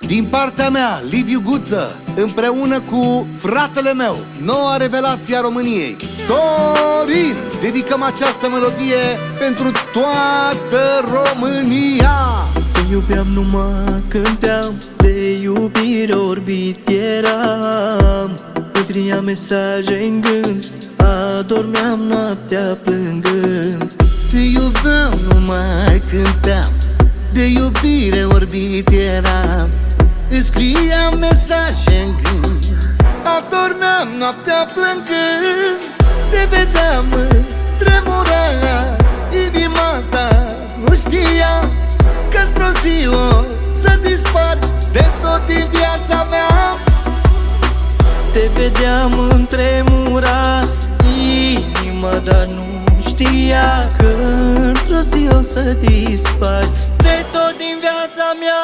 Din partea mea, Liviu Guță, împreună cu fratele meu, noua revelație a României, Sorin, dedicăm această melodie pentru toată România. Te iubeam numai cânteam, de iubire orbit eram. Îți scriam mesaje în gând, adormeam noaptea plângând. Te iubeam numai cânteam, de iubire orbit eram. Îți scriam mesaje în gând, adormeam noaptea plângând. Te vedeam, tremura inima ta, nu știam că într-o zi o să dispar de tot din viața mea. Te vedeam întremura inima, dar nu știa că într-o zi o să dispari de tot din viața mea.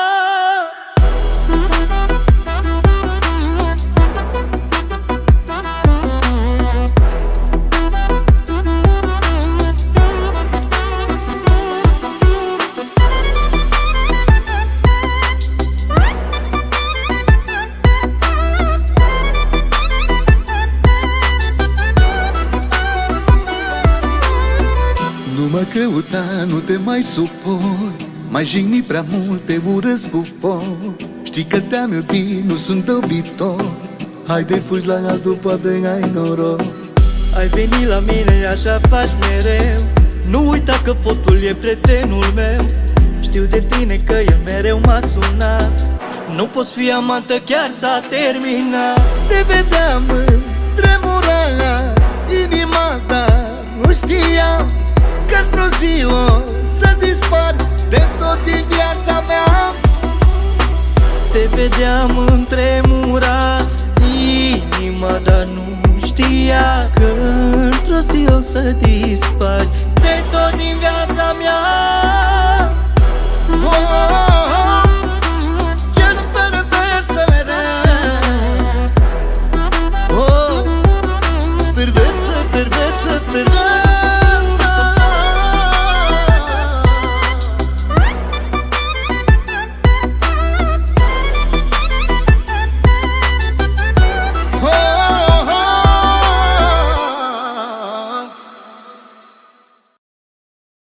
Nu mă căuta, nu te mai suport, mai jigni prea mult, te urăsc cu foc. Știi că te-am iubit, nu sunt obitor. Haide fugi la altul, poate ai noroc. Ai venit la mine, așa faci mereu. Nu uita că fostul e prietenul meu. Știu de tine că el mereu m-a sunat. Nu poți fi amantă, chiar s-a terminat. Te vedeam, tremura inima ta, nu știam că într-o zi o să dispar de tot din viața mea. Te vedeam întremura inima, dar nu știa că într-o zi o să dispari